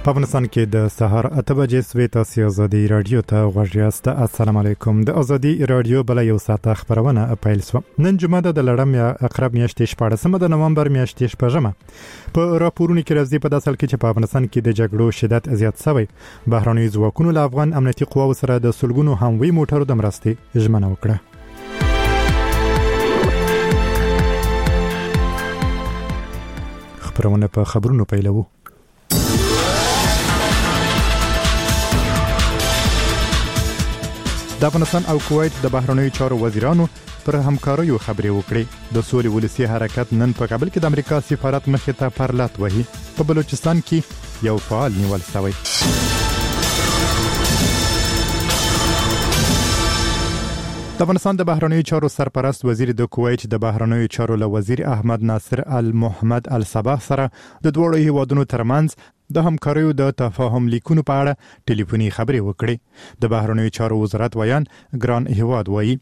په افغانستان کې د سهار 8 بجې سوي تاسو ازادي رادیو ته غوږ یاست. السلام علیکم. د ازادي رادیو بل یو ساعته خبرونه پیل شو. نن جمعه د لړم یا اقرب میاشتې 14 د نومبر میاشتې 15 په راپورونو کې راځي په داسل کې چې په افغانستان کې د جګړو شدت زیات شوی. بهراني ځواکونو له افغان امنیتي قواو سره د سلګونو هموي موټرو د مرستې ژمنه وکړه. خبرونه په خبرونو پیلوو. د افغانستان او کویت د بهرنیو چارو وزیرانو پر همکاریو خبرې وکړې. د سولې ولسی حرکت نن په کابل کې د امریکا سفارت مخې ته پرلط وهي. په بلوچستان کې یو فعال نیول شوی. د افغانستان د بهرنیو چارو سرپرست وزیر د کویت د بهرنیو چارو له وزیر احمد ناصر المحمد الصباح سره د دوه هیوادونو ترمنځ د همکاریو د تفاهم لیکونو په اړه ټلیفوني خبرې وکړې. د بهرنیو چارو وزارت ویان ګران هیواد وایي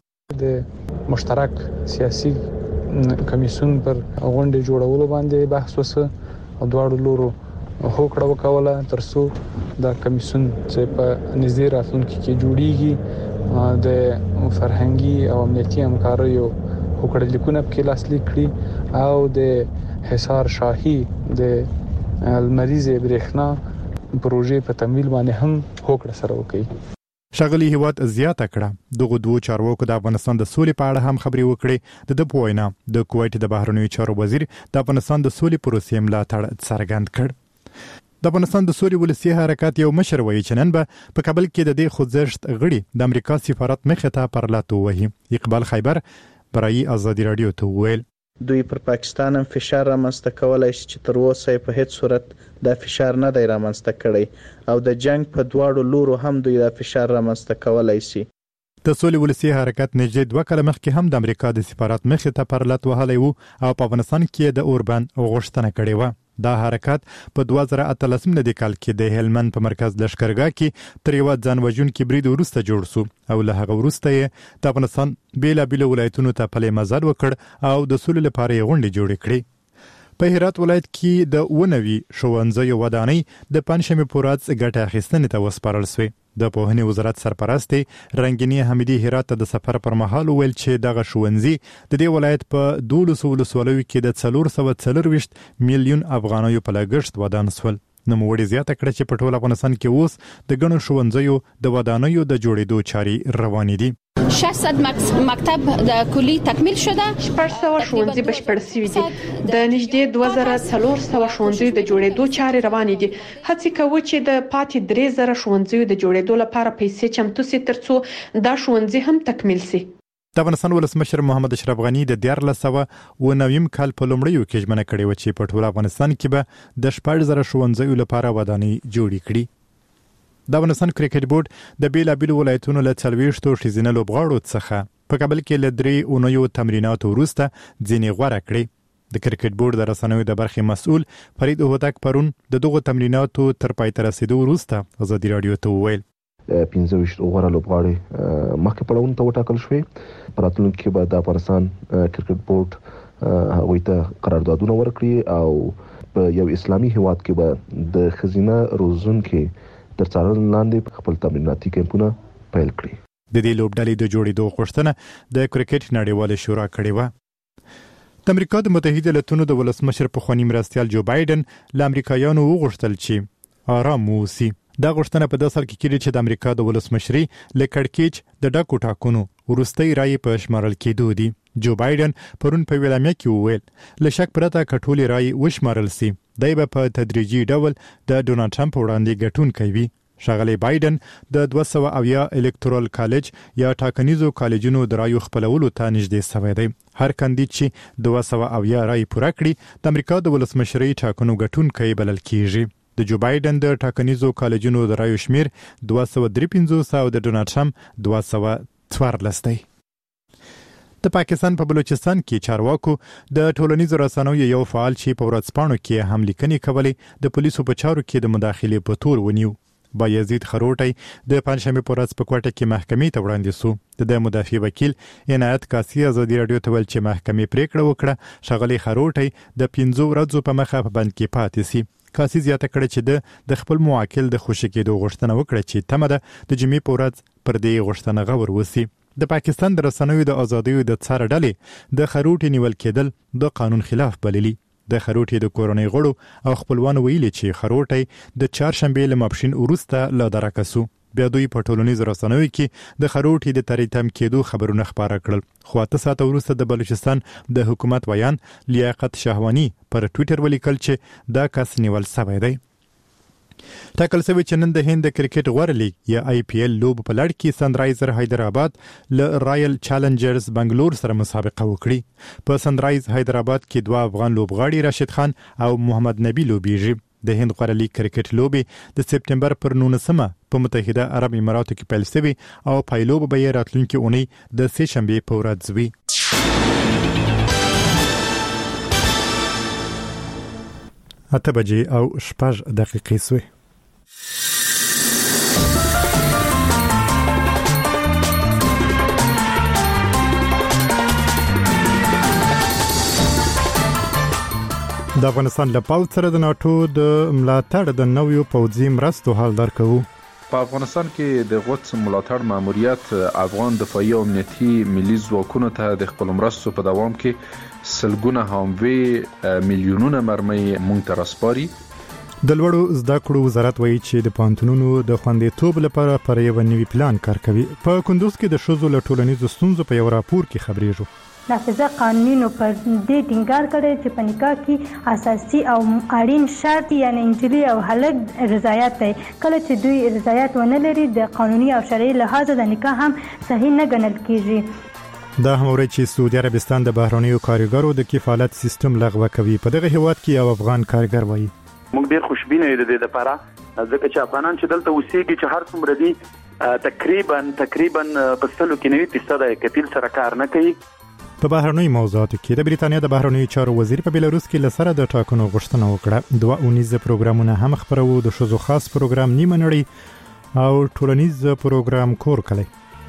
د مشترک سیاسي کمیسیون پر غونډه جوړولو باندې بحث وسه او دواړو لورو هوکړه وکوله ترڅو د کمیسیون چې په نږدې راتلونکي کې جوړیږي د فرهنګي او امنیتي همکاریو هوکړه لیکونه په لاسلیک کړي او د حصار شاهي د المریضه برېښنا پروژې په تمویل باندې هم هوکړه سره وکړي. شغلی هیواد زیاته کړه. دغه دوه چارواکو د افغانستان د سولې په اړه هم خبرې وکړې. د پوینا د کویت د بهرنیو چارو وزیر د افغانستان د سولې پروسې ملاتړ څرګند کړ. د افغانستان د سولې ولسی حرکت یو مشر وایي چې نن به په کابل کې د دې خوځښت غړي د امریکا سفارت مخې ته پرلط وهي. اقبال خیبر برای ازادي رادیو ته ویل دوی پر پاکستان هم فشار رامنځته کولای شي چې تر اوسه په هیڅ صورت دا فشار نه دی رامنځته کړی او د جنگ په دواړو لورو هم دوی دا فشار رامنځته کولای شي. د سولې ولسی حرکت نږدې 2 کاله مخکې هم د امریکا د سفارت مخې ته پرلط وهلی وو او په افغانستان کې د اوربند غوښتنه کړې و. دا حرکت په 2018 ملي کال کې د هلمند په مرکز لشکرګاه کې تر یو ځان وژونکي برید وروسته جوړ شو او له هغه وروسته د افغانستان بیلابیل ولایتونو ته پلي مزل وکړ او د سولې لپاره غونډې جوړې کړې. په هرات ولایت کې د ونوي ښوونځیو ودانۍ د پنځمې پورات ګټه اخیستنې ته وسپارل شوې. د پوهنې وزارت سرپرست رنگینی حمیدی هرات ته د سفر پر مهال ویل چې دغه ښوونځي د دې ولایت په 12 ولسوالیو کې د 440 میلیون افغانیو په لګښت ودان شول. نو موږ زیاته کړه چې په ټول افغانستان کې اوس د ګڼو ښوونځیو د ودانیو د جوړېدو چارې روانې دي. 600 مکتب د کلی تکمیل شده. 400 ښوونځي بشپړ شوي دي. د نږدې 2400 ښوونځیو د جوړېدو چارې روانې دي. هڅې کوي چې د پاتې 3000 ښوونځیو د جوړېدو لپاره پیسې چمتو سي ترڅو دا ښوونځي هم تکمیل شي. د افغانستان ولسمشر محمد اشرف غنی د 1409 کال په لومړیو کې ژمنه کړې و چې په ټول افغانستان کې به د 10000 ښوونځیو لپاره ودانۍ جوړې کړي. د افغانستان کرکټ بورډ د بیلابیل ولایتونو له 40 ښځینه لوبغاړو څخه په کابل کې له 3 اونیو تمریناتو وروسته ځینې غوره کړې. د کرکټ بورډ د رسنیو د برخې مسؤل فرید هوتک پرون د دغه تمریناتو تر پای ته رسیدو وروسته ازادي رادیو ته وویل 15 غوړه لوبغاړي مخکې پړاوونه ته وټاکل شوې. په راتلونکي کې به د افغانستان کرکټ بورډ هغوی ته قراردادونه ورکړي او په یو اسلامي هیواد کې به د ښځینه روزونکي تر څارنې لاندې خپل تمریناتي کیمپونه پیل کړي. د دې لوبډلې د جوړېدو غوښتنه د کرکټ نړیواله شورا کړې وه. د امریکا د متحده ایالاتونو د ولسمشر پخوانی مرستیال جو بایدن له امریکایانو وغوښتل چې آرام اوسي. دا غوښتنه په داسل کې کېږي چې د امریکا د ولسمشري له کړکېچ د ډاکو ټاکنو وروستۍ رائے په شمارل کېدو دي. جو بایدن پرون په ویلامیا کې وویل له شک پرته کټولې رائے وشمارل سي دی به په تدریجي ډول د ډونالد ټرمپ وړاندې ګټونکی وي. ښاغلی بایدن د 270 الکتورال کالج یا ټاکنیزو کالجونو د رایو خپلولو ته نږدې شوی دی. هر کاندید چې 270 رایې پوره کړي د امریکا د ولسمشرۍ ټاکنو ګټونکی بلل کیږي. د جو بایدن د ټاکنیزو کالجونو د رایو شمیر 253 او د ډونالد ټرمپ 214 دی. د پاکستان په بلوچستان کې چارواکو د ټولنیزو رسنیو یو فعال چې په ورځپاڼو کې هم لیکنې کولې د پولیسو په چارو کې د مداخلې په تور ونیو. بایزید خروټی د پنځمې په ورځ په کوټه کې محکمې ته وړاندې شو. د مدافع وکیل عنایت کاسی ازادي رادیو ته ویل چې محکمې پریکړه وکړه ښاغلی خروټی د 15 ورځو په مخه په بند کې پاتې شي. کاسي زیاته کړه چې د خپل موکل د خوشی کېدو غوښتنه وکړه چې تمه ده د جمعې په ورځ پر دې غوښتنه غور وسی. د پاکستان د رسنیو د ازادیو د څار ډلې د خروټي نیول کېدل د قانون خلاف بللی. د خروټي د کورونی غړو او خپلوان ویلي چې خروټي د چهارشنبه لمبشین وروسته لا درکسو. بیا دوی په ټولنیزو رسنیو کې د خروټي د تریتم کېدو خبرونه خبره کړل. خو 8 ساعته وروسته د بلوچستان د حکومت ویان لیاقت شهوانی پر ټوئیټر ولیکل چې دا کس نیول شوی دی. ټاکل شوی چې نن د هند د کرکټ غوړ لیګ یا IPL لوب په لړ کې سنرایزر حیدرآباد له رایل چالنجرز بنگلور سره مسابقه وکړي. په سنرایز حیدرآباد کې 2 افغان لوبغاړي راشد خان او محمد نبی لوبیږي. د هند غوړ لیګ کرکټ لوبي د سپټمبر پر 19 په متحده عرب اماراتو کې پیل شوی او پایلوب به راتلونکي اونۍ د سه شنبه په ورځ وي. 8 بجې او 6 دقیقې سوې. د افغانستان له پوځ سره د ناتو د ملاتړ د نویو پوځي مرستو حال درکوو. په افغانستان کې د غوڅ ملاتړ ماموریت افغان دفاعي او امنیتي ملي ځواکونو ته د خپل مرستو په دوام کې سلګونه هاموي میلیونونه مرمۍ مونږ ته راسپاري. د لوړو زده کړو وزارت وایي چې د پانتونونو د خوندیتوب لپاره پر یو نوي پلان کار کوي. په کندوز کې د شوزو له ټولنیزو ستونزو په یو راپور کې خبرېږو. نافذه قانونینو پر دې ټینګار کړی چې په نکاح کې اساسي او اړین شرط یعنی انجلي او هلک رضایت دی. کله چې دوی رضایت ونه لري د قانوني او شرعي لحاظ د نکاح هم صحیح نه ګڼل کیږي. دا هم ورته چې سعودي عربستان د بهرنیو کارګرو د کفالت سیستم لغوه کوي. په دغه هیواد کې یو افغان کارګر وایي موږ ډیر خوشبینه یو د دې لپاره ځکه چې افغانان چې دلته اوسېږي چې هر څومره دي تقریبا په سلو کې 90% کفیل سره کار نه کوي. په بهرنیو موضوعاتو کې د بریتانیا د بهرنیو چارو وزیر په بیلاروس کې لسره د ټاکنو غوښتنه وکړه. 2 اونیز پروګرامونه هم خبرو، د شوزو خاص پروګرام نیمه نړۍ او ټولنیز پروګرام کور کلی.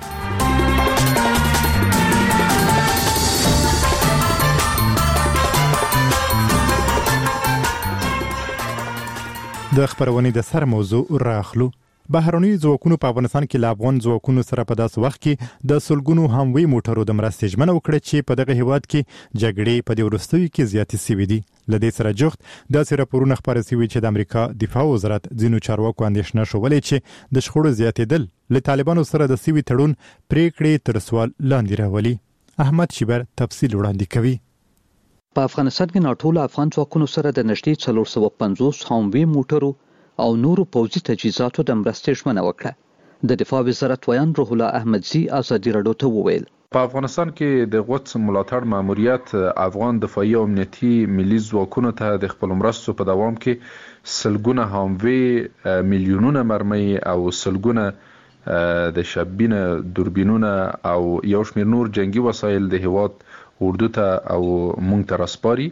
د خبرونې د سر موضوع راخلو. بهرنیو ځواکونو په افغانستان کې له افغان ځواکونو سره په داس وخت کې د سلګونو هموي موټرو د مرستې ژمنه وکړه چې په دغه هیواد کې جګړې په دې وروستیو کې زیاتې شوې دي. لدې سره جوخت داسې راپورونه خبرې شوي چې د امریکا دفاع وزارت ځینو چارواکو اندېښنه شولې چې د شخړو زیاتېدل له طالبانو سره د سوي تړون پریکړې تر سوال لاندې راولي. احمد شیبر تفصیل وړاندې کوي. په افغانستان کې ناټول افغان ځواکونو سره د نږدې 450 هموي موټرو او نورو پوځي تجهیزاتو د مرستې ژمنه وکړه. د دفاع وزارت ویان روح الله احمدزي ازادي راډیو ته وویل په افغانستان کې د غوڅ ملاتړ ماموریت افغان دفاعي او امنیتي ملي ځواکونو ته د خپل مرستو په دوام کې سلګونه هاموي میلیونونه مرمۍ او سلګونه د شبینه دوربینونه او یو شمېر نور جنگي وسایل د هیواد اردو ته او مونږ ته راسپاري.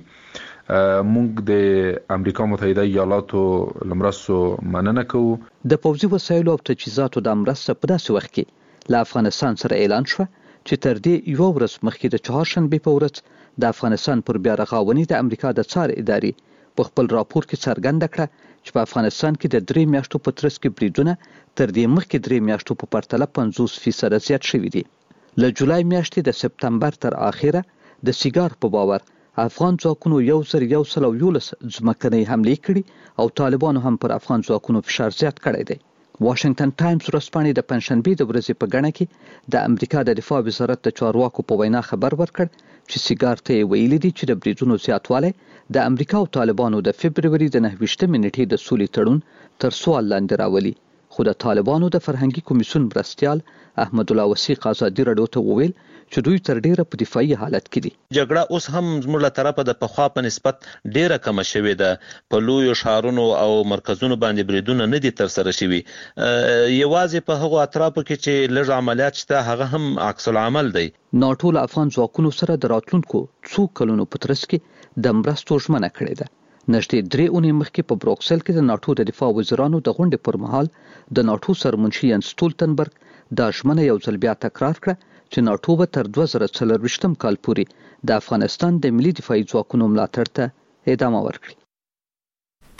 مونږ د امریکا متحده ایالاتو لمرستو مننه کوو. د پوځي وسایلو او تجهیزاتو د مرسته په داسې وخت کې له افغانستان سره اعلان شو چې تر دې یو ورځ مخکې د چهارشنبه په ورځ د افغانستان پر بیا رغاونې د امریکا د څار ادارې په خپل راپور کې څرګنده کړه چې په افغانستان کې د 3 میاشتو په ترڅ کې بریدونه تر دې مخکې 3 میاشتو په پرتله 50% زیات شوي دي. له جولای میاشتې د سپتمبر تر اخره د سیګار په باور افغان ځواکونو 1111 ځمکنۍ حملې کړي او طالبانو هم پر افغان ځواکونو فشار زیات کړی دی. واشنگټن ټایمز ورځپاڼې د پنځشنبه د ورځې په ګڼه کې د امریکا د دفاع وزارت د چارواکو په وینا خبر ورکړ چې سیګار ته ویلي دي چې د بریدونو زیاتوالی د امریکا او طالبانو د فبرवरी د 29 نیټې د سولې تړون تر سوال لاندې راولي. خو د طالبانو د فرهنګي کمیسیون مرستیال احمد الله وثیق ازادي راډیو ته وویل چې دوی تر ډیره په دفاعي حالت کې دي. جګړه اوس هم زموږ له طرفه د پخوا په نسبت ډیره کم شوې ده. په لویو ښارونو او مرکزونو باندې بریدونه نه دي تر سره شوي. یوازې په هغو اطرافو کې چې لږ عملیات شته هغه هم عکس العمل دی. ناټو له افغان ځواکونو سره د راتلونکو څو کلونو په ترڅ کې د مرستو ژمنه کړې ده. نږدې 3 اونۍ مخکې په بروکسل کې د ناټو د دفاع وزیرانو د غونډې پر مهال د ناټو سرمنشي ینس سټولتنبرګ دا ژمنه یو ځل بیا تکرار کړه چې ناټو به تر 2024 کال پورې د افغانستان د ملي دفاعي ځواکونو ملاتړ ته ادامه ورکړي.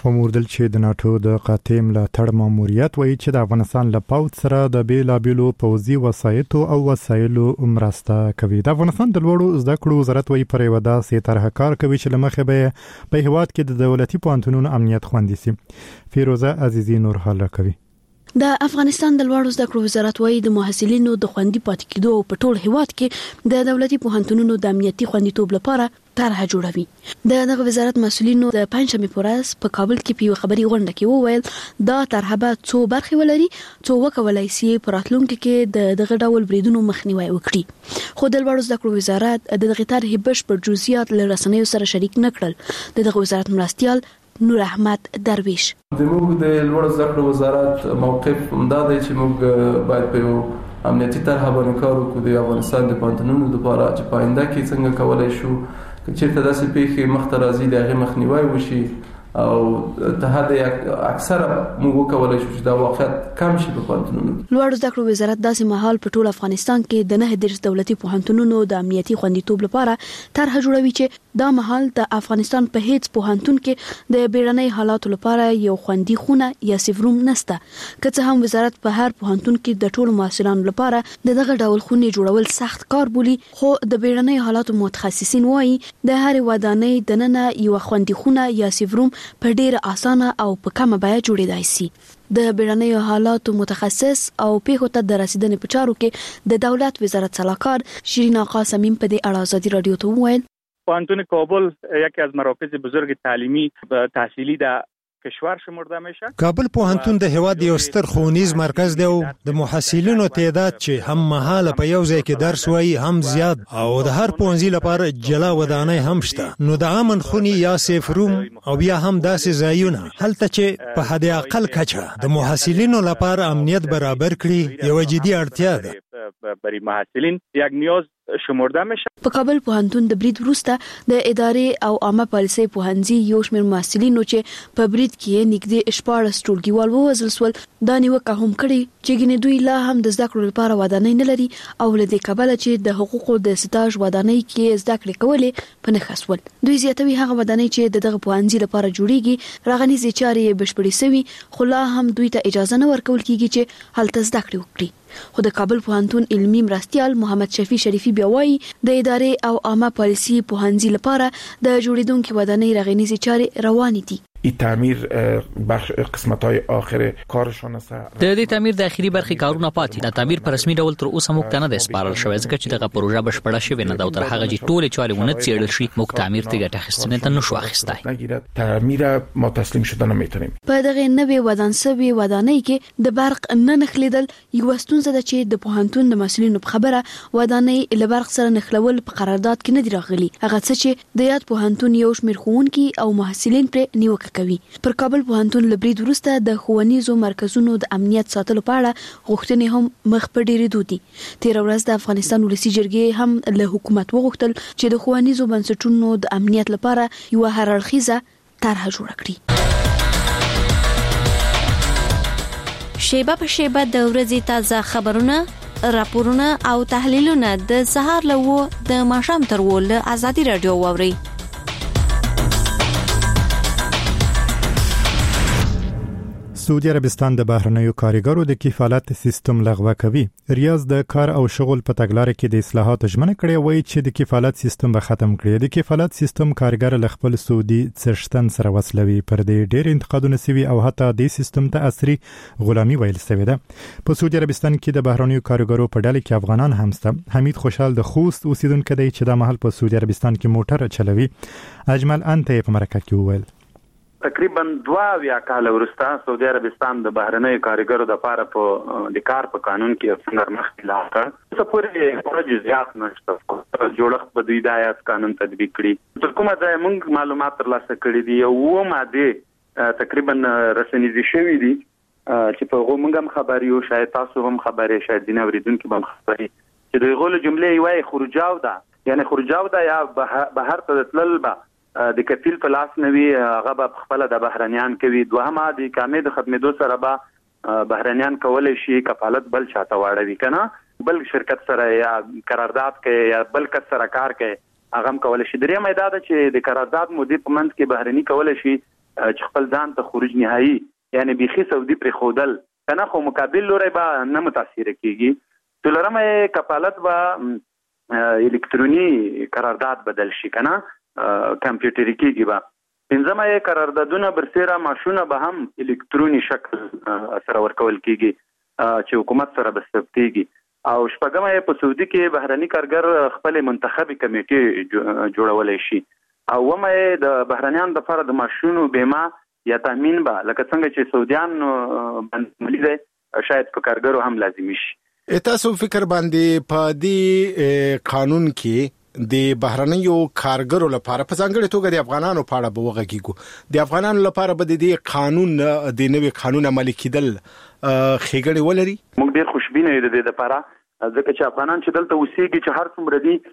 وموردل چې د ناتو د قاطع ملاتړ ماموریت وایي چې د افغانستان له پوځ سره د بیلابیلو پوځي وسایطو او وسایلو مرسته کوي. د افغانستان د لوړو زده کړو وزارت وایي پر یوه داسې طرحه کار کوي چې له مخې به په هیواد کې د دولتي پوهنتونونو امنیت خوندي سي. فیروزه عزیزی نور حال راکوي. د افغانستان د لوړو زده کړو وزارت وایي د محصلینو د خوندي پاتې کېدو په ټول هیواد کې د دولتي پوهنتونونو د امنیتي خوندیتوب لپاره طرحه جوړوي. دغه وزارت مسؤلینو د پنځمې پورز په کابل کې په خبري غونډه کې وویل دا طرحه به څو برخې ولري څو وکولای شي په راتلونکي کې دغه ډول بریدونو مخنیوي وکړي. خو د لوړو زده کړو وزارت دغه طرحه بشپړ جزئیات له رسنیو سره شریک نه کړل. دغه وزارت مرستيال نور احمد درویش زموږ د لوړو زده کړو وزارت موقف همدا دی چې موږ باید په امنیتي طرحه باندې کار وکړو د افغانستان د پوهنتونونو لپاره چې په آینده کې څنګه کولای شو چې ته داسې پیښې مخته راځي د هغه مخنیوي وشي او ته هدا اکثره موږ کولای شو چې دا واقعیت کم شي په پوهنتونونو. لوړ زده کړو وزارت داسې مهال په ټول افغانستان کې د 9 دولتي پوهنتونونو د امنیتي خوندیتوب لپاره طرحه جوړوي چې دا مهال د افغانستان په هیڅ پوهنتون کې د بیړنۍ حالاتو لپاره یو خوندي خونه یا سیفروم نشته. که څه هم وزارت په هر پوهنتون کې د ټولو محصلانو لپاره دغه ډول خونې جوړول سخت کار بولي، خو د بیړنۍ حالاتو متخصصین وایي د هر ودانۍ دننه یو خوندي خونه یا سیفروم په ډیره اسانه او په کمه بیه جوړیدای شي. د بیړنیو حالاتو متخصص او پیښو ته د رسیدنې په چارو کې د دولت وزارت سلاکار شیرین آقا صمیم په دې اړه ازادي رادیو ته وویل پوهنتون کابل یکی از مراکز بزرگ تعلیمی و تحصیلی در کشور شمرده میشه. کابل پوهنتون د هواد یو ستر ښوونیز مرکز دی او د محصلینو تعداد چې هم مهاله په یو ځای کې درس وایي هم زیات او د هر پوهنځي لپاره جلا ودانۍ هم شته. نو د امن خونی یا سیف روم او بیا هم داسې ځایونه هلته چې په حد اقل کچه د محصلینو لپاره امنیت برابر کړي یو جدي اړتیا ده. برای محصلین یک نیاز شمرده میشه. په کابل پوهنتون د برید وروسته د ادارې او عامه پالیسۍ پوهنځي یو شمېر محصلینو چې په برید کې نږدې 14 ټولګیوال ووژل شول دا نیوکه هم کړې چې ګینې دوی لا هم د زده کړو لپاره ودانۍ نه لري او له دې کبله چې د حقوقو د سټاژ ودانۍ کې زده کړې کولې په نښه شول. دوی زیاتوي هغه ودانۍ چې دغه پوهنځي لپاره جوړیږي راغنیزې چارې بشپړې شوي خو لا هم دوی ته اجازه نه ورکول کیږي چې هلته زده کړې وکړي. خو د کابل پوهنتون علمي مرستيال محمد شفیع شریفي بیا وایي د ادارې او عامه پالیسي پوهنځي لپاره د جوړیدونکو ودانۍ راغنیزې چارې روانې دي. این تعمیر بخش قسمت‌های آخر کارشون است. د دې تعمیر د اخیری برخې کارونه پاتې د تعمیر پر رسمي ډول تر اوسه موږ ته نه د سپارل شوی ځکه چې دغه پروژه بشپړه شوې نه ده او تر هغه چې ټول چارې ونه څېړل شي موږ تعمیر ته ګټه اخیستنې ته نشو اخیستای. تعمیر ما تسلیم شده نمیتونیم. په دغه نوې ودانسوي ودانۍ کې د برق نه نخلیدل یو ستونزه ده چې د پوهنتون د مسؤلینو په خبره ودانۍ له برق سره نخلول په قرارداد کې نه دی راغلي. هغه څه چې د یاد پوهنتون یو شمېر ښوونکي او محصلین پر نیوکه کوي. پر کابل پوهنتون لبرید وروسته د ښوونیزو مرکزونو د امنیت ساتلو په اړه غوښتنې هم مخ په ډیرېدو دي. تیر ورځ د افغانستان ولسی جرګې هم له حکومت وغوښتل چې د ښوونیزو بنسټونو د امنیت لپاره یو هررخیزه طرحه جوړه کړي. شیبه په شیبه د ورځې تازه خبرونه، راپورونه او تحلیلونه د سهار له 9 د ماښام تر 10 له ازادي رادیو واوري. سعودي عربستان د بهرنیو کارګرو د کفالت سیستم لغوه کوي. ریاض د کار او شغل په تګلارې کې د اصلاحاتو ژمنه کړې وایي چې د کفالت سیستم به ختم کړي. د کفالت سیستم کارګر له خپل سعودي څښتن سره وصلوي. پر دې ډېر انتقادونه سوي او حتی د سیستم ته عصري غلامي ویل شوی ده. په سعودي عربستان کې د بهرنیو کارګرو په ډله کې افغانان هم شته. حمید خوشحال د خوست اوسیدونکو دی چې د محل په سعودي عربستان کې موټر چلوي. اجمل انته په مرکه کې وویل تقریبا 2 کال وروسته سعودي عربستان د بهرنیو کارګرو د لپاره په د کار په قانون کې څنګه مخکې لاړ کړ. څه پورې جزئیات نشته جوړښت په دوی د آیات قانون تطبیق کړي. تر کومه ځای موږ معلومات ترلاسه کړي دي او ماده تقریبا رسنیزي شوی دي چې په هغه موږ هم خبري او شاید تاسو هم خبري شاید دین اوریدونکو هم خبري چې د غول جملې وایي خروجاو ده یعنی خروجاو ده یا بهر ته تلل به د کفیل په لاس نوي هغه په خپل د بهرنیان کوي. دوهمه د اقامې د ختمېدو سره به بهرنیان کولای شي کفالت بل چاته واړوي کنه بل شرکت سره یا قرارداد کوي یا بل کس سره کار کوي هغه کولای شي. درې مېدا ده چې د قرارداد مدیر په منځ کې بهرني کولای شي چې خپل ځان ته خروج نهایی یعنی بيخي سعودي پر خودل کنه خو مقابل لوري به نه متاثر کیږي. څلورمه کفالت به الکتروني قرارداد بدل شي کنه کمپیوټري کیږي به. پنځمه قراردادونه برسره ماشونه به هم الکتروني شکل سره ورکول کیږي چې حکومت سره بسپتيږي. او شپږمه په سعودي کې بهرني کارګر خپل منتخبي کمیټې جوړولای شي. او ومه د بهرنیان د فرد ماشونو بیمه یا تامین به لکه څنګه چې سعودیان باندې دی شاید په کارګرو هم لازمي شي. تاسو فکر باندې په دې قانون کې د بهرنیو کارګرو لپاره په ځانګړي توګه د افغانانو په اړه به وغږیږو. د افغانانو لپاره به د دې قانون د نوې قانون عملي کېدل خېګړې ولري. موږ ډېر خوشبینه یو د دې لپاره ځکه چې افغانان چې دلته اوسېږي چې هر څومره دي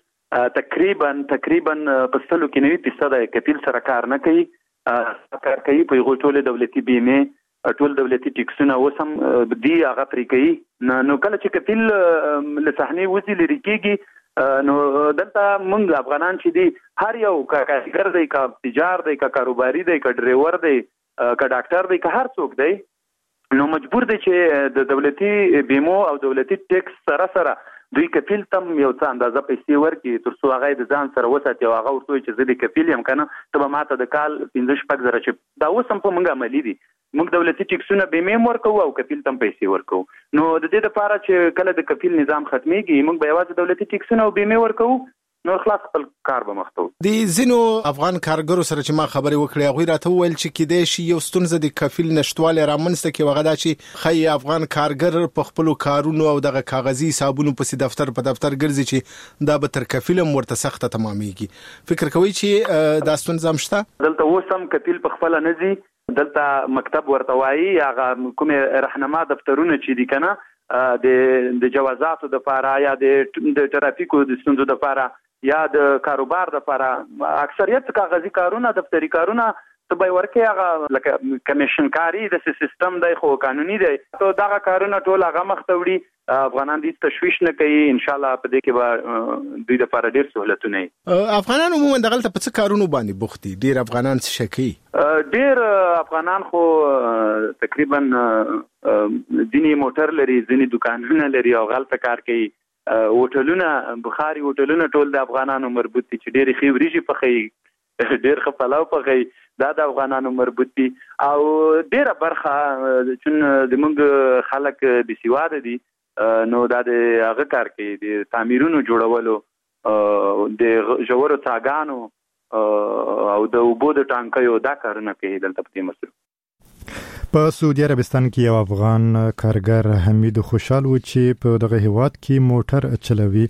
تقریبا په 90% کفیل سره کار نه کوي. کار کوي په یو ټول دولتي بیمه ټول دولتي ټیکسونه اوسم دی هغه پرې کوي. نو کله چې کفیل له صحنې وځي لري کېږي نو دلته موږ افغانان چې دي هر یو کارګر دی کا تجار دی کا کاروباري دی کا ډرایور دی کا ډاکټر دی کا هر څوک دی نو مجبور دی چې د دولتي بیمو او دولتي ټیکس سره دوی کفیل تم یو څه اندازه پیسې ورکړي تر څو هغه د ځان سره وساتي او هغه ورته چې زه د کفیل یم کنه ته به ماته د کال 15 زره چې دا اوس هم په موږ عملي دي. موږ دولتي ټیکسونه بیمه ورکو او کفیل تم پیسې ورکو. نو د دې لپاره چې کله د کفیل نظام ختميږي موږ به یوازې دولتي ټیکسونه او بیمه ورکو نو خلاص خپل کار به مختو. د زینو افغان کارګرو سره چې ما خبرې وکړې هغه راته وویل چې کېدای شي یو ستونزه د کفیل نشټواله رامنځته کې وغدا چې خی افغان کارګر په خپل کارونو او دغه کاغذي حسابونو په دفتر ګرځي چې دا به تر کفیلم ورته سخته تمامېږي. فکر کوي چې دا ستونزه مشته دلته وسم کفیل په خپل نزي دلته مکتب ورته وایي هغه کومه رهنما دفترونه چې دي کنه د جوازاتو د لپاره یا د ترافیکو د ستونزو د لپاره یا د کاروبار د لپاره اکثریت کاغذي کارونه دفتری کارونه ته به ورکه هغه لکه کمیشن کاری د سیستم د خو قانوني دی ته دا کارونه ټول هغه مختوري افغانان دې تشویش نه کوي ان شاء الله په دې کې به دوی د لپاره ډیر سہولتونه افغانان عموما دغه ته په څه کارونه باندې بوختي ډیر افغانان څه شکی ډیر افغانان خو تقریبا ځینې موټر لري ځینې دکانونه لري او غلطه کار کوي. هوټلونه بخاري هوټلونه ټول د افغانانو مربوط دي چې ډېر خيوريږي پخې ډېر خپلاو پخې دا د افغانانو مربوط دي او ډېر برخه چې د موږ خلک د سیواده دي نو دا د هغه کار کوي د تعمیرونو جوړولو د جوړو څاګانو او د اوبو د ټانکیو دا کارونه کوي دلته په مصر. په سعودي عربستان کې یو افغان کارګر حمید خوشحال و چې په دغه هیواد کې موټر چلوي.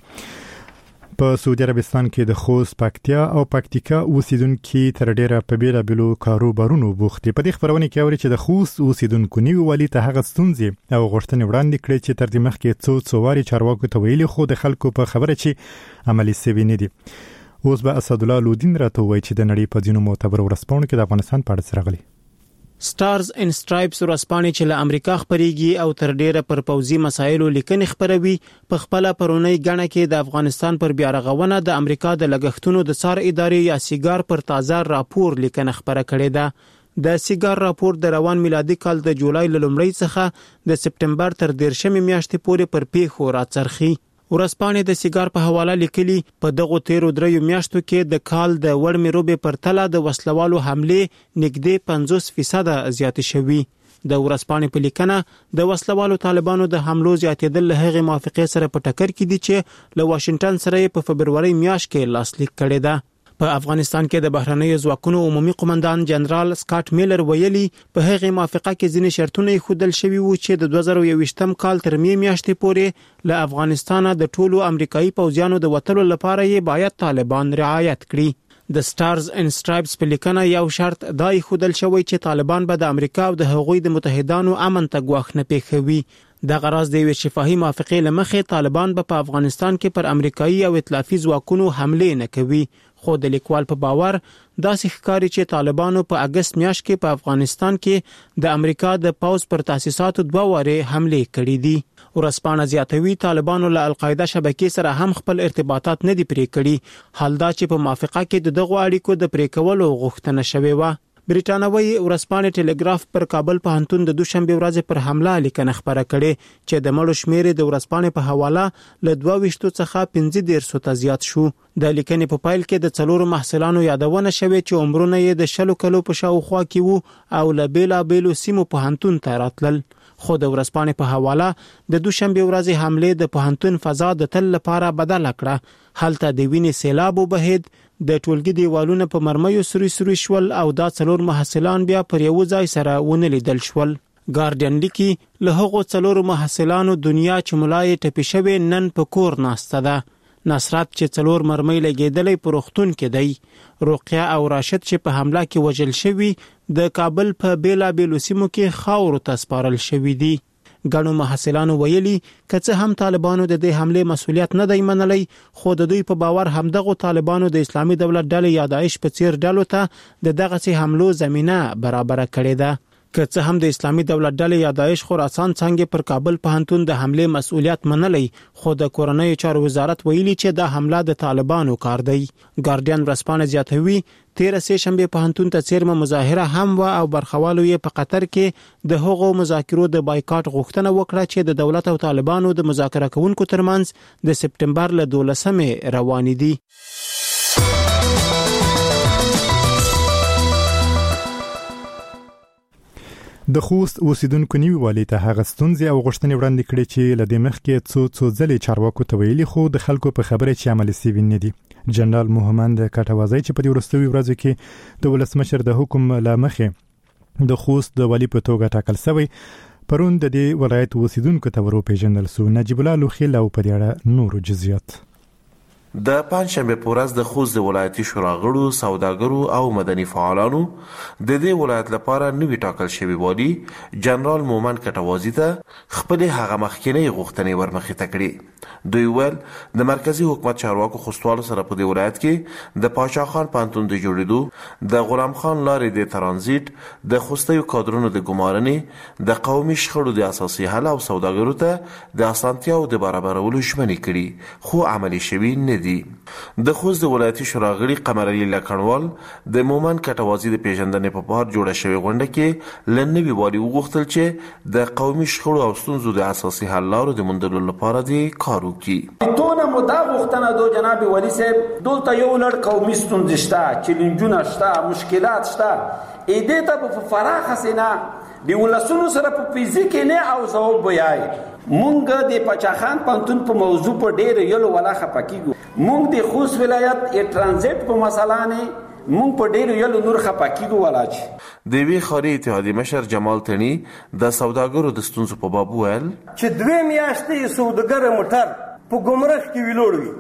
په سعودي عربستان کې د خوست پکتیا او پکتیکا اوسیدونکو تر ډیره په بیلابلو کاروبارونو بوختي. په دې خبرونه کې اوري چې د خوست اوسیدونکو نیو والی ته هغه ستونزې او غوښتنې وړاندې کړې چې تر دې مخکې څواري چارواکو ته ویلي خو د خلکو په خبره چې عملی سوي نه دي. اوس به اسد الله لودین راته وایي چې د نړۍ په ځینو معتبر ورځپاڼو کې د افغانستان په اړه راغلي. سټارز ان سټرایپس ورځپاڼې چې له امریکا خبريږي او تر ډیره پر پوځي مسایلو لیکنې خبروي په خپل پرونی غاڼه کې د افغانستان پر بیا رغونه د امریکا د لګښتونو د څار ادارې یا سیګار پر تازه راپور لیکنه خبره کړې ده. د سیګار راپور د روان میلادي کال د جولای لومړۍ څخه د سپټمبر تر 13 میاشتې پورې پر پیښو راڅرخي. ورځپاڼې د سیګار په حواله لیکلي په دغه 13 میاشتو کې د کال د وړمې روبې پر تله د وسلوالو حمله نږدې 50% زیات شوي. د ورځپاڼې په لیکنه د وسلوالو طالبانو د حملو زیاتېدل له هغې موافقې سره په ټکر کې دي چې له واشنگټن سره په فبروري میاشت کې لاسلیک کړی ده. په افغانستان کې د بهرنیو ځواکونو عمومي قومندان جنرال سکاټ میلر ویلي په هغه موافقه کې ځینې شرطونه خودل شوي وو چې د 2021م کال تر میاشتې پورې له افغانستان د ټولو امریکایي پوځیانو د وټلو لپاره یې باید طالبان رعایت کړي. د سټارز ان سټرایپس په لیکنه یو شرط دای خودل شوی چې طالبان به د امریکا او د هغوی د متحدانو امن ته ګواښ نه پیښوي. د غرض د شفاهي موافقې لمخې طالبان به په افغانستان کې پر امریکایي او ائتلافي ځواکونو حمله نه کوي. خو د لیکوال په باور داسې ښکاري چې طالبانو په اگست میاشت کې په افغانستان کې د امریکا د پوځ پر تاسیساتو 2 واره حمله کړې دي. ورځپاڼه زیاتوي طالبانو له القاعده شبکې سره هم خپل ارتباطات نه دي پرې کړي. حال دا چې په موافقه کې دغه اړیکو د پرې کولو غوښتنه شوې و. بریټانوي ورځپاڼې ټلګراف پر کابل پوهنتون د دوشنبه ورځې پر حمله لیکنه خبره کړې چې د مړو شمیر د ورځپاڼې په حواله له 22 څخه 15 ته زیات شو. د لیکنې په پایل کې د 4 محصلانو یادونه شوې چې عمرونه یې د 10 کلو په شاوخوا کې وو او له بیلابیلو سیمو پوهنتون ته راتلل. خو د ورځپاڼې په حواله د دوشنبه ورځې حمله د پوهنتون فضا د تل لپاره بدل کړه. هلته د وینې سیلاب وبهید، د ټولګي دیوالونه په مرمیو سری شول او دا 4 محصلان بیا پر یو ځای سره ونه لیدل شول. ګارډین لیکي له هغو 4 محصلانو دنیا چې ملای ټپي شوی نن په کور ناسته ده. نصرت چې 4 مرمۍ لګیدلې په روغتون کې دی. رقیه او راشد چې په حمله کې وژل شوی د کابل په بیلابیلو سیمو کې خاورو ته سپارل شوی دي. ګڼو محصلانو ویلي که څه هم طالبانو د دې حمله مسؤلیت نه دی منلی، خو د دوی په باور همدغه طالبانو د اسلامي دولت ډلې یا داعش په څیر ډلو ته د دغه حملو زمينه برابر کړې ده. که څه هم د اسلامي دولت ډلې یا داعش خراسان څنګه پر کابل پوهنتون د حمله مسؤلیت منلی، خو د کورنۍ چارو وزارت ویلي چې دا حمله د طالبانو کار دی. ګارډین ورځپاڼه زیاتوي 13 شنبه پوهنتون ته څیرمه مظاهره هم و او برخوالو یې په قطر کې د هغو مذاکرو د بایکاټ غوښتنه وکړه چې د دولت او طالبانو د مذاکره کوونکو ترمنځ د سپټمبر له 12 روان دي. د خوست اوسیدونکو نیوي والی ته هغه ستونزې او غوښتنې وړاندې کړې چې لدې مخکې څو ځلې چارواکو ته ویلي، خو د خلکو په خبره چې عملي سوي نه دي. جنرال محمد کټوازی چې په دې وروستیو ورځو کې د ولسمشر د حکم لامخې د خوست د والی په توګه ټاکل شوی، پرون د دې ولایت اوسیدونکو ته وروپېژندل شو. نجیب الله لوخیل او په دې اړه نورو جزئیات. د پنځشنبه په ورځ د خوست د ولایتي شورا غړو، سوداګرو او مدني فعالانو د دې ولایت لپاره نوی ټاکل شوی والی جنرال محمد کټوازی ته خپل هغه مخکینی غوښتنې ورمخې ته کړې. دوی ول د مرکزی حکومت چارواکو خوستوالو سره په دې ولایت کې د پاشا خان پوهنتون د جوړېدو، د غلام خان لارې د ترانزیت، د خوستیو کادرونو د ګمارنې، د قومي شخړو د اساسي حل او سوداګرو ته د اسانتیاو د برابرولو ژمنې کړي، خو عملي شوی نه دي. د خوست د ولایتي شورا غړي قمر علي لکنوال د مومن کټوازی د پیژندنې په پار جوړه شوی غونډه کې لنوي والی وغوښتل چې د قومي شخړو او ستونزو د اساسي حل لارو د موندلو لپاره د کار وکړي. دونه مدا غوښتنه دو جناب ولی صاحب دلته یو لړ قومي ستونزې شته، چیلنجونه شته، مشکلات شته، اېدې ته په فراخه سینه د ولسونو سره په فزیک نه او ځواب وایي. مونږ د پچاخان پوهنتون په موضوع په ډېر یلو ولا خپکیږو. مونږ د خوست ولایت ټرانزیت په مسله نه مونږ په ډېر یلو نور خپکیږو ولاچ. د وی خاري اتحادیه مشر جمال تنی د سوداګرو د ستونزو په باب ویل چې 2 میاشتې سوداګر موټر په ګمرک کې ویلوړوي،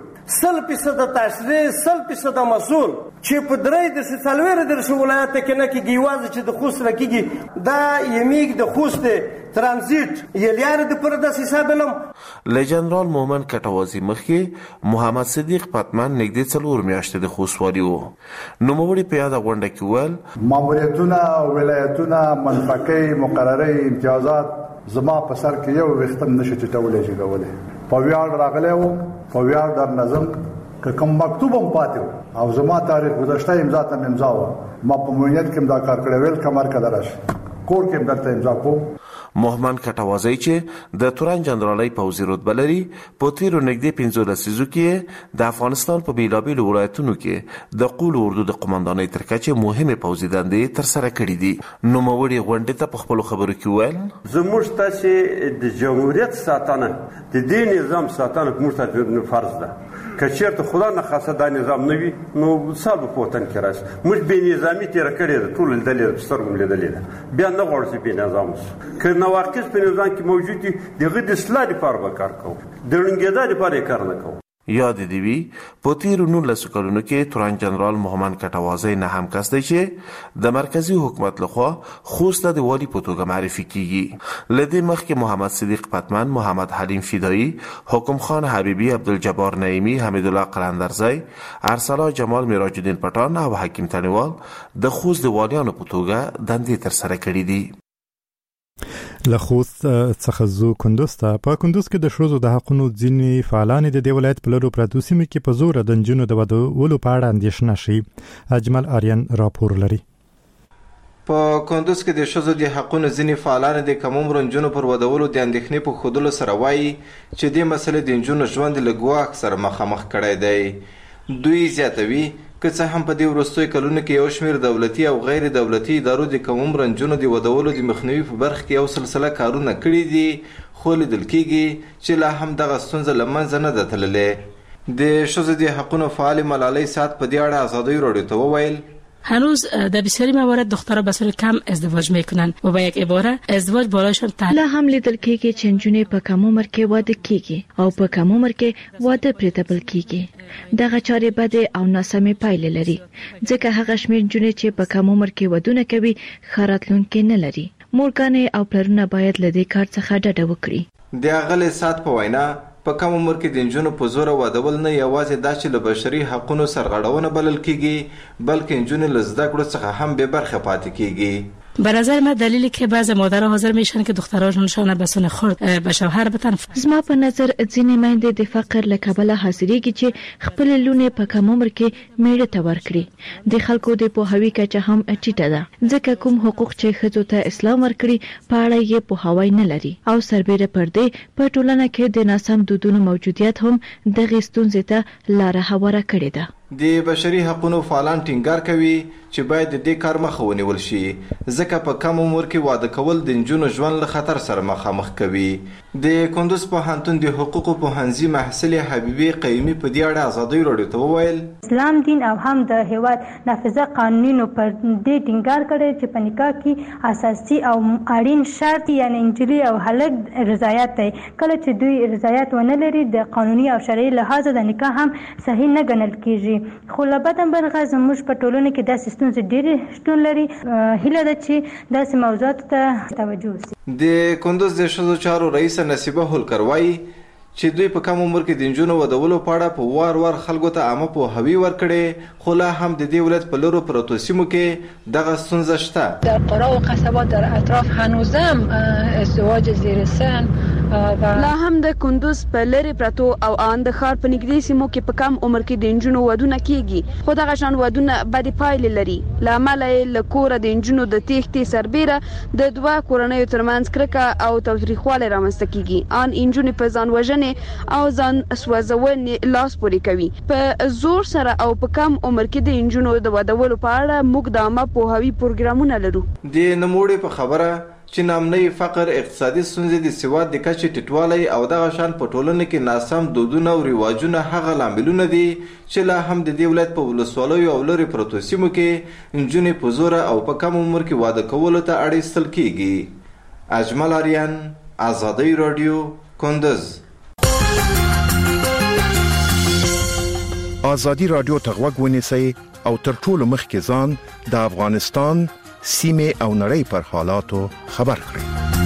100% تشریح، 100% مسؤل چې په درې د سالویر درس ولایت کې نه کېږي، واځي چې د خوست راکېږي دا یمیګ د خوست ترانزیت یلیار د پردا حساب لم. له جنرال محمد کټوازی مخکې محمد صدیق پتمن نږدې 4 میاشتې د خوست والی وو. نوموړي په یاد غونډه کې ویل ماموریتونه، ولایتونه، منفقې، مقررې، امتیازات زما په سر کې یو وختم نشي ټولې جوړولې. په ویاړ راغلی وو، په ویاړ در نظم که کوم مکتوب هم پاتې او زما تاریخ گذشته امضا ته امضا و، ما په موینت کې امضا کار کړی، ویل کمر کده راشي کور کې درته امضا کوم. محمد کټوازی چې د توران جنرالۍ پوځي رتبه لري، په تیرو نږدې 15 لسیزو کې د افغانستان په بیلابیلو ولایتونو کې د قول اردو د قومندانۍ تر کچې مهمه پوځي دندې ترسره کړې دي. نوموړي غونډې ته په خپلو خبرو کې ویل زموږ ته چې د جمهوریت ساتنه د دې نظام ساتنه موږ ته فرض ده. که چېرته خدا نه خاصه دا نظام نه وي نو سال په وطن کې راشي. موږ بې نظامي تېره کړې ده، ټول لیدلې ده، په سترګو مو لیدلې ده. بیا نه غواړو چې بې نظام اوسو. که نواقص په نظام کې موجود دي د هغه د اصلاح لپاره به کار کوو، د ړنګېدا لپاره یې کار نه کوو. یاد دی وی په تیرو 19 کلونو کې توران جنرال محمد کټوازی نه هم کس دی چې د مرکزی حکومت لخوا خوست د والی په توګه معرفي کیږي. لدې مخکې محمد صدیق پتمن، محمد حلیم فدایی، حکم خان حبیبی، عبدالجبار نعیمی، حمید الله قلندرزی، ارسلا جمال، میراج الدین پټان او حکیم تنیوال د خوست د والیانو په توګه دندې ترسره کړې دي. له خوست څخه زو کندوز ته. په کندوز کې د ښځو د حقونو ځینې فعالان د دې ولایت په لرو پرتو سیمو کې په زور د نجونو د ودولو په اړه اندېښنه شي. اجمل آریان راپور لري. په کندوز کې د ښځو د حقونو ځینې فعالان د کم عمره نجونو پر ودولو د اندېښنې په ښودلو سره وایي چې دې مسلې د نجونو ژوند له ګواښ سره مخامخ کړی دی. دوی زیاتوي که څه هم په دې وروستیو کلونو کې یو شمېر دولتي او غیر دولتي ادارو د کم عمره نجونو د ودولو د مخنیوي په برخه کې یو سلسله کارونه کړي دي، خو لیدل کېږي چې لا هم دغه ستونزه له منځه نه ده تللې. د ښځو د حقونو فعال ملالۍ سعد په دې اړه ازادۍ راډیو ته وویل هنوز در بسیاری موارد دخترها به صورت کم ازدواج میکنن و به یک عباره ازدواج بالایشان لا هم لیدل کېږي چې نجونې په کم عمر کې واده کیږي او په کم عمر کې واده پرېتبل کیږي. دغه چارې بده او ناسمې پایلې لري ځکه هغه شمېر نجونې چې په کم عمر کې ودونه کوي ښه راتلونکی نه لري. مورګانې او پلرونه باید له دې کار څخه ډډه وکړي. د اغلې سات په وینا په کم عمر کې د نجونو په زور وادول نه یوازې دا چې له بشري حقونو سرغړونه بلل کیږي بلکې نجونې له زده کړو څخه هم بې برخې پاتې کیږي. به نظر من دلیلی که بعضی مادرها حاضر میشن که دختراشون به سن خرد به شوهر بتن. زما په نظر ځینې میندې د فقر له کبله حاضرېږي چې خپل لونې په کم عمر کې میړه ته ورکړي. د خلکو د پوهاوي کچه هم ټیټه ده ځکه کوم حقوق چې ښځو ته اسلام ورکړي په اړه یې پوهاوی نه لري او سربېره پر دې په ټولنه کې د ناسم دودونو موجودیت هم دغې ستونزې ته لاره هواره کړې ده. د بشري حقوقو فعالان ټینګار کوي چې باید د دې کار مخه ونیول شي ځکه په کم عمر کې واده کول د نجونو ژوند له خطر سره مخامخ کوي. د کندوز پوهنتون د حقوقو پوهنځي محصلې حبیبي قیمي په دې اړه ازادۍ راډیو ته وویل اسلام دین او هم د هیواد نافذه قانونونو پر دې ټینګار کړی چې په نکاح کې اساسي او اړین شرط یعنی انجلي او هلک رضایت دی. کله چې دوی رضایت ونه لري د قانوني او شرعي لحاظ د نکاح هم صحیح نه ګڼل کیږي. خو له بده مرغه زموږ په ټولنه کې داسې ستونزې ډېرې شتون لري. هیله ده چې داسې موضوعاتو ته توجه وشي. د کندوز د ښځو چارو رئیسه نصیبه هولکر وایي چې دوی په کم عمر کې د نجونو ودولو په اړه په وار خلکو ته عامه پوهاوی ورکړي خو لا هم د دې ولایت په لرو پرتو سیمو کې دغه ستونزه شته. در قرا و قصبات در اطراف هنوزم ازدواج زیر سن لا هم د کندوز په لری پرتو او ان د ښار په نږدې سیمو کې په کم عمر کې د نجونو ودونه کیږي خو دغه شان ودونه بدې پایلې لري. لامل یې له کوره د نجونو د تېښتې سربېره د دوه کورنیو ترمنځ کرکه او تاوتریخوالی رامنځته کیږي. ان نجونې په ځان وژنې او ځان سوځونې لاس پورې کوي. په زور سره او په کم عمر کې د نجونو د ودولو په اړه موږ د عامه پوهاوي پروګرامونه لرو. د نوموړي په خبره چې نامنۍ فقر اقتصادي ستونزې د سواد د کچې ټیټوالی او دغه شان په ټولنه کې ناسم دودونه او رواجونه هغه لاملونه دي چې لا هم د دې ولایت په ولسوالیو او لرې پرتو سیمو کې نجونې په زوره او په کم عمر کې واده کولو ته اړ ایستل کیږي. اجمل آریان ازادۍ راډیو کندوز. ازادي راډیو ته غوږ ونیسئ او تر ټولو مخکې ځان د افغانستان سیمه او نړۍ پر حالاتو خبر کړئ.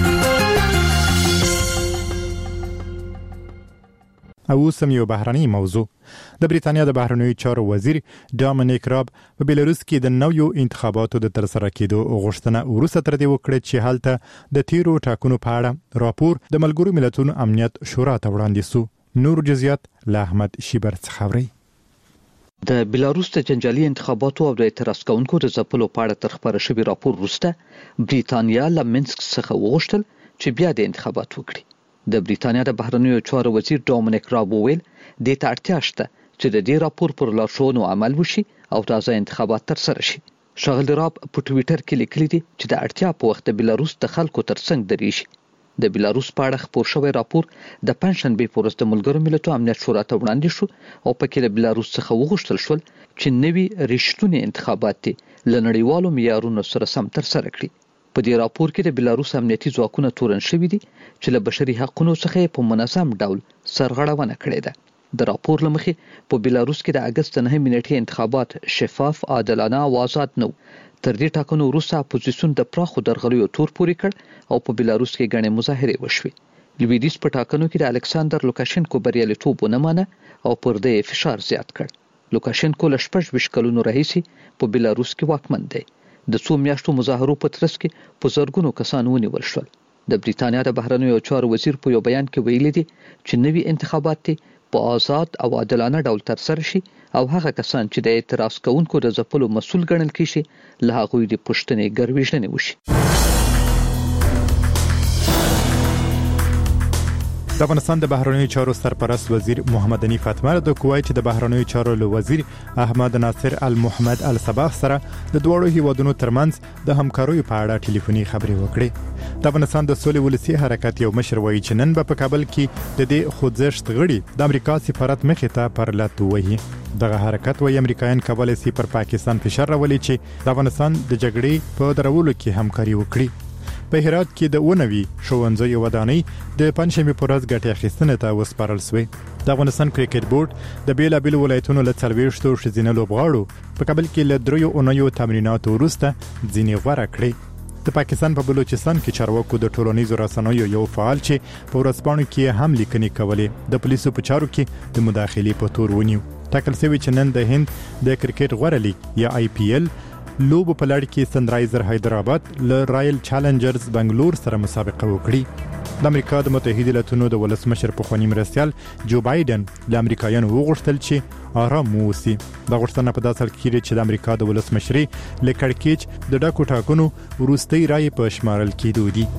او سم یو بهرنی موضوع د بریتانیا د بهرنیو چارو وزیر ډامینیک راب په بیلاروس کې د نویو انتخاباتو د ترسره کېدو غوښتنه وروسته تر دې وکړه چې هلته د تیرو ټاکنو په اړه راپور د ملګرو ملتونو امنیت شورا ته وړاندې سو. نور جزئیات له احمد شیبر څخه اوري. د بیلاروس د جنجالي انتخاباتو او د اعتراض کوونکو د ځپلو په اړه تر خبره شوي راپور وروسته بریتانیا له منسک څخه وغوښتل چې بیا د انتخابات وکړي. د بریتانیا د بهرنیو چارو وزیر ډامینیک راب وویل دې ته اړتیا شته چې د دې راپور پر لارښوونو عمل وشي او تازه انتخابات ترسره شي. ښاغلي راب په ټویټر کې لیکلي دي چې د اړتیا په وخت د بیلاروس د خلکو ترڅنګ درېږي. د بیلاروس په اړه خپور شوی راپور د پنځشنبې په ورځ د ملګرو ملتونو امنیت شورا ته وړاندې شو او پکې له بیلاروس څخه وغوښتل شول چې نوي رښتونی انتخابات له نړیوالو معیارونو سره سم ترسره کړي. په دې راپور کې د بیلاروس امنیتي ځواکونه تورن شوي دي چې له بشري حقوقو څخه په منظم ډول سرغړونه کړې ده. د راپور لمخې په بیلاروس کې د اگست 9 نیټې انتخابات شفاف، عادلانه او آزاد نه. تر دې ټاکنو وروسته اپوزیسیون د پراخو درغلیو تور پورې کړ او په بیلاروس کې ګڼې مظاهرې وشوې. لویدیځ په ټاکنو کې د الکساندر لوکاشینکو بریالیتوب ونه مانه او پر دې فشار زیات کړ. لوکاشینکو له 26 کلونو راهیسې په بیلاروس کې واکمن دی. د څو میاشتو مظاهرو په ترڅ کې په زرګونو کسان ونیول شول. د بریتانیا د بهرنیو چارو وزیر په یو بیان کې ویلي دي چې نوي انتخابات په آزاد او عادلانه ډول ترسره شي او هغه کسان چې د اعتراض کوونکو د ځپلو مسؤل ګڼل کیږي له هغوی د پوښتنې ګرویژنې وشي. د افغانستان د بهرنیو چارو سرپرست وزیر محمد حنیف اتمر د کویت د بهرنیو چارو وزیر احمد ناصر المحمد الصباح سره د دوړو هیوادونو ترمنځ د همکاریو په اړه ټلیفوني خبرې وکړې. د افغانستان د سولې ولسی حرکت یو مشر وایي چې نن په کابل کې د دې خوځښت غړي د امریکا سفارت مخې ته پر لټ وهي. دغه حرکت وایي امریکایان کولای شي پر پاکستان فشار راولي چې د افغانستان د جګړې په درولو کې همکاري وکړي. په هرات کې د اونوي ښوونځي ودانۍ د پنځمې په ورځ ګټه اخیستنې ته وسپارل شوې. د افغانستان کرکټ بورډ د بیلابیل ولایتونو له 40 ښځینه لوبغاړو په کابل کې له 3 اونیو تمریناتو وروسته ځینې غوره کړې. د پاکستان په بلوچستان کې چارواکو د ټولنیزو رسنیو یو فعال چې په ورځپاڼو کې هم لیکنې کولې د پولیسو په چارو کې د مداخلې په تور ونیو. ټاکل شوی چې نن د هند د کرکټ غوره لیګ یا IPL لوبو په لړ کې سنرایزر حیدرآباد له رایل چالنجرز بنگلور سره مسابقه وکړي. د امریکا د متحده ایالاتونو د ولسمشر پخوانی مرستیال جو بایدن له امریکایانو وغوښتل چې آرام ووسي. دا غوښتنه په داسې حال کې چې د امریکا د ولسمشري له کړکېچ د ډاکو ټاکنو وروستۍ رائے په شمارل کېدو دي.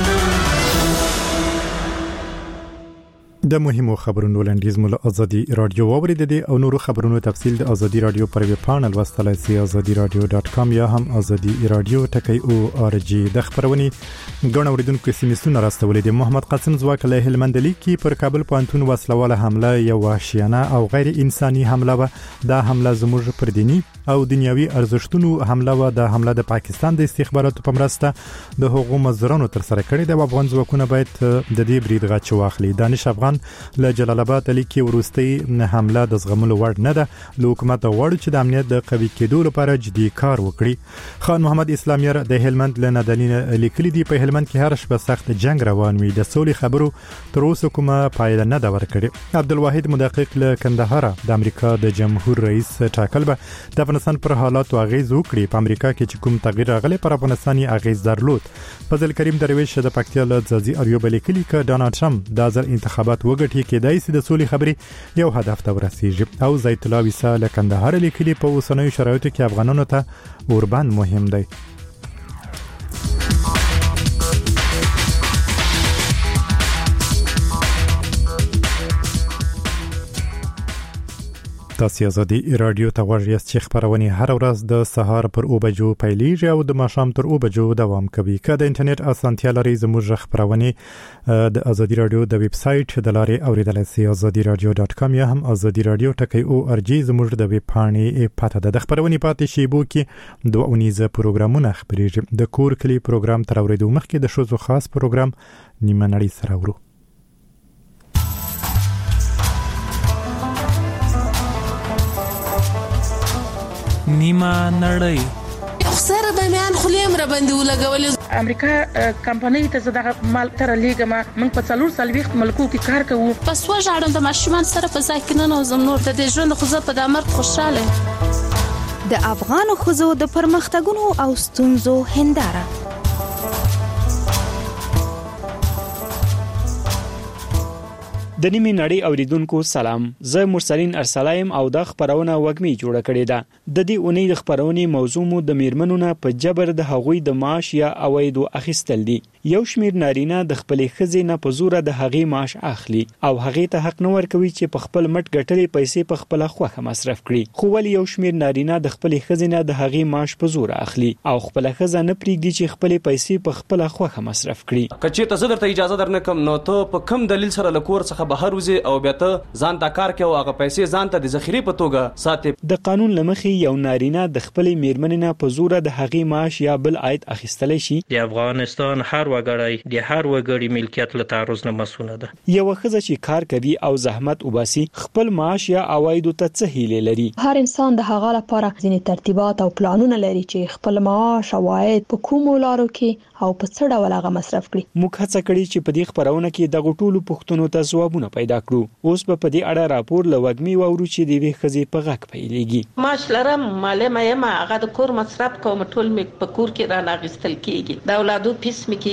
د مهمو خبرونو لنډیز مول ازادي رادیو اوریدل دي او نورو خبرونو تفصیل د ازادي رادیو پر ویب پاڼه لوستلای شئ azadiradio.com یا هم ازادي رادیو ټکی.org. د خبرونې غون اوریدونکو سیمسونه راستولې دي. محمد قاسم ځواک له هلمند لیکي پر کابل پانتون وسلواله حمله یو وحشیانه او غیر انساني حمله و. دا حمله زموږ پر دینی او دنیوي ارزښتونو حمله و. د حمله د پاکستان د استخباراتو په مرسته د حقوقو مزدورانو تر سره کړې ده. افغان ځواکونه باید د دې برید غچ واخلي. دانش افغان له جلال آباد لیکي ورستۍ حمله د زغملو وړ نه ده. له حکومت غواړي چې د امنیت د قوي کېدو لپاره جدي کار وکړي. خان محمد اسلامیار د هلمند له ندالین لیکلي دی په هلمند کې هر شپه سخت جنگ روان وي. د سولې خبرو تر اوسه کومه پایله نه ده ورکړې. عبدالواحد مدقق له کندهار د امریکا د جمهور رئیس ټاکل به د افغانستان پر حالاتو اغیز وکړي. په امریکا کې چې کوم تغییر راغلی پر افغانستان اغیز درلود. فضل کریم درویش د پکتیا له ځاځي اریوب لیکلي ک ډونالد ټرمپ د ځل انتخابات وګټي کېدای شي د سولې خبرې یو هدف ته ورسیږي. او زید الله ویسا له کندهار لیکلي په اوسنیو شرایطو کې افغانانو ته اوربند مهم دی. تاسو ازادي رادیو ته غوږ چې خبرونه هر ورځ د سهار پر 9 بجو پیلېږي او د ماښام تر 9 بجو دوام کوي. که د انټرنیټ اسانتیا لري زموږ خبرونه د ازادي رادیو د ویب سټ د لارې اوریدلای شئ azadiradio.com یا هم azadiradio.org زموږ د ویب پاڼې پته ده. د خبرونه پاتې شی بو کې دوه اونیزه پروګرامونه خبرېږي. د کور کلی پروګرام تر اوریدو مخکې د شوزو خاص پروګرام نیمه نړۍ سره ورو. نیمه نړۍ خسر به میان خلیم را باندې ولګول. امریکا کمپنۍ ته زده مال تر لیګما من په 440 ملکو کې کار کوو. پس وژاړم د ماشومان سره په ځای کې نه نوزم نور د دې ژوند خو زه په دامر خوشاله. د افغان خزو د پرمختګونو او ستونزو هنداره. د نیمه نړۍ اوریدونکو سلام. زه مرسلین ارسلایم او د خبرونه وګمی جوړه کړې ده. د دې اونۍ د خبرونې موضوع مو د میرمنو نه په جبر د هغوی د معاش یا عواید اخیستل دي. یو شمیر نارینه د خپل خزې نه په زور د هغې معاش اخلي او هغې ته حق نه ورکوي چې په خپل مټ ګټلې پیسې په خپل خوخه مصرف کړي. خو ولې یو شمیر نارینه د خپل خزې نه د هغې معاش په زور اخلي او خپل خزه نه پریږدي چې خپل پیسې په خپل خوخه مصرف کړي. کچې ته زه درته اجازه درنکم نو ته په کم دلیل سره لکور څخه بهر وځي او بیا ته ځان دا کار کوي او هغه پیسې ځان ته د ذخیره په توګه ساتي. د قانون لمخې یو نارینه د خپل میرمنې نه په زور د هغې معاش یا بل عاید اخیستلی شي. د افغانستان هر وګړی د هر وګړي ملکیت له تعرض نه مسؤله ده. یو ښځه چې کار کوي او زحمت وباسي خپل معاش یا عواید ته څه هیله لري. هر انسان د هغه لپاره ځینې ترتیبات او پلانونه لري چې خپل معاش او عواید په کومو لارو کې او په څه ډول هغه مصرف کړي. موږ هڅه کړې چې په دې خبرونه کې د غټولو پښتنو ته ځوابونه پیدا کړو. اوس په دې اړه راپور لوګمي وورو چې د وی خزي په غک پیلېږي. معاش لرم معلمه یم هغه د کور مصرف کوم ټول مې په کور کې را ناغستل کیږي. د اولادو پیس مې کیږي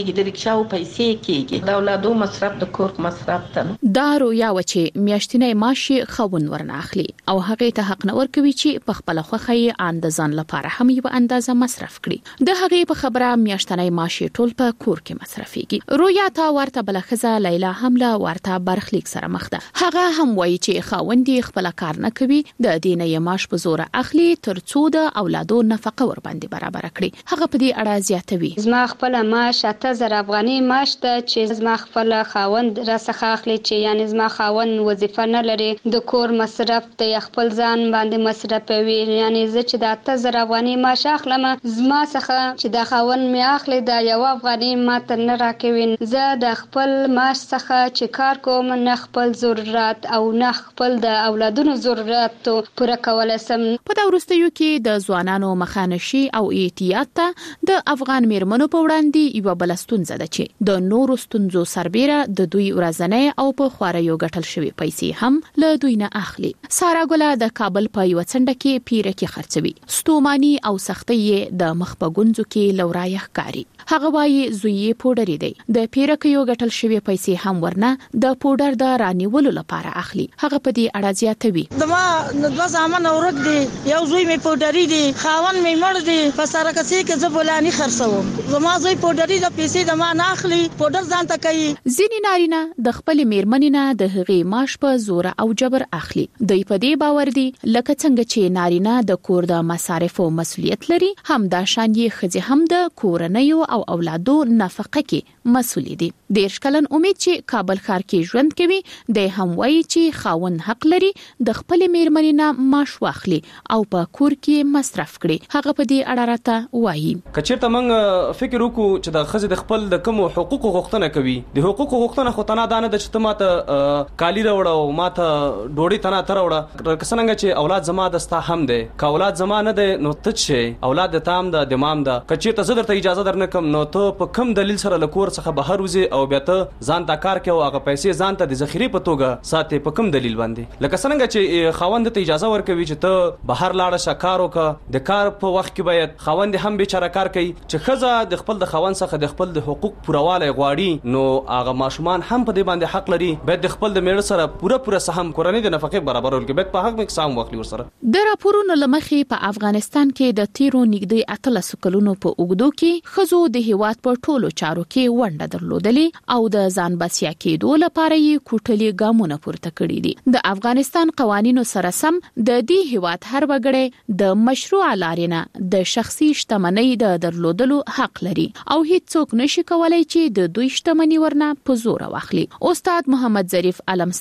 کېږي د ریکشاو پیسې کېږي د اولادو مصرف د کور مصرف ته دا رویا و چې میاشتنی معاش خاوند ورنه اخلي او هغه ته حق نه ورکوي چې په خپل خوخه یې اندازان لپاره هم یو اندازه مصرف کړي د هغه په خبره میاشتنی معاش ټول په کور کې مصرفيږي رویا ته ورته بلخزه لیلا هم له ورته برخلیک سره مخ ده هغه هم وایي چې خاوند خپل کار نه کوي د دینه یې معاش په زور اخلي ترڅو د اولادو نفقه ور باندې برابر کړي هغه په دې اړه زیاتوي زما خپل معاش 8000 افغاني معاش ته چې زما خپل خاوند راڅخه اخلي چې یعنی زما خاوند وظیفه نه لري د کور مصرف ته خپل ځان باندې مصرفوي یعنی زه چې د 8000 افغاني معاش اخلم زما څخه چې د خاوند می اخلي د 1 افغاني ماته نه راکوي زه د خپل معاش څخه چې کار کوم نه خپل ضرورت او نه خپل د اولادونو ضرورت پوره کولای سم په دا وروستیو کې د ځوانانو مخانشي او احتیاط ته د افغان میرمنو په وړاندې یو بلستون زده چې د نورو ستونزو سربېره د دوی ورځنی او په خواريو ګټل شوی پیسې هم له دوی نه اخلي سارا ګله د کابل په یو څنډه کې پیره کې خرڅوي ستوماني او سختي د مخ په ګونځو کې لورایه ښکاری هغه وايي زوی پودری دی د پیره کې یو ګټل شوی پیسې هم ورنه د پودر د رانیولو لپاره اخلي هغه په دې اړه زیاتوي دما د زامن اورک دی یو زوی می پودری دی خاون می مړ دی په سره کسي کې زه بولانی خرڅوم زما زوی پودری د پیسې د ما نه اخلي پودر ځان ته کوي ځینې نارینه د خپل میرمنینه د هغې معاش په زور او جبر اخلي دوی په دې باور دي لکه څنګه چې نارینه د کور د مصارفو مسؤلیت لري هم دا شان یې ښځې هم د کورنیو او اولادو نفقه کې مسؤل دي دیرش کلن امید چې کابل ښار کې ژوند کوي د هم وایي چې خاوند حق لري د خپل میرمنینه معاش واخلي او په کور کې مصرف کړي هغه په دې اړه راته وایي کچېرته موږ فکر وکړو چې د ښځې د خپل د کوم حقوقو غوښتنه کوي د حقوقو غوښتنه خو تنه دانه د چې ماته کالی راوړه او ماته ډوډۍ تنه تر وړه کسانګه چې اولاد زما د ستا هم دی کا اولاد زما نه دی نو ته چې اولاد د تام د دمام ده کچېرته زه درته اجازه درنه کوم نو ته په کم دلیل سره لکور څخه بهر وځي او بیا ته ځان دا کار کوي او هغه پیسې ځان ته د ذخیره په توګه ساتي په کم دلیل باندې لکه څنګه چې خاوند ته اجازه ورکوي چې ته بهر لاړ شه کار وکړه د کار په وخت کې باید خاوند هم بیچاره کار کوي چې ښځه د خپل د خاوند څخه د خپل د حقوق پورواله غواړي نو هغه ماشومان هم په دې باندې حق لري باید د خپل د میړه سره پوره سهم کورنۍ د نفقې برابرول کې باید په حق کې سهم واخلي ورسره د راپورونو لمخې په افغانستان کې د تیرو نږدې 13 کلونو په اوږدو کې ښځو د هیواد په ټولو چارو کې ونډه درلودلې او د ځان بسیا کېدو لپاره یې کوټلي ګامونه پورته کړي دي د افغانستان قوانینو سره سم د دې هیواد هر وګړی د مشروع لارې د شخصي شتمنۍ د درلودلو حق لري او هیڅوک نشي کولای چې د دوی شتمنۍ ورنه په زور واخلي استاد محمد ظریف علم